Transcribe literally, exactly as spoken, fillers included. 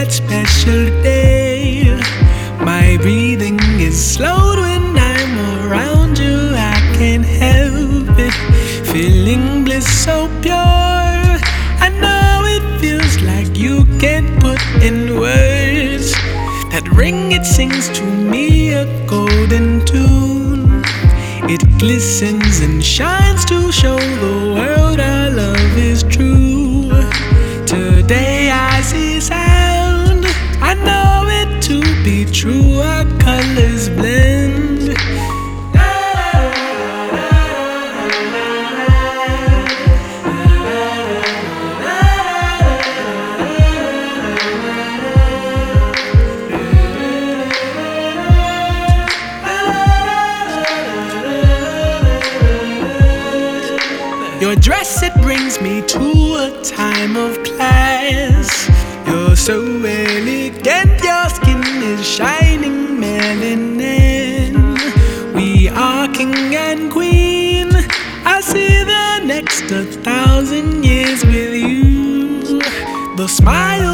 that special day. My breathing is slowed when I'm around you. I can't help it, feeling bliss so pure. I know it feels like you can't put in words. That ring, it sings to me a golden tune. It glistens and shines to show the world our love is true. Today I see sound, I know it to be true. Our colors blend. Your dress, it brings me to a time of class. You're so elegant, your skin is shining melanin. We are king and queen. I see the next a thousand years with you. The smile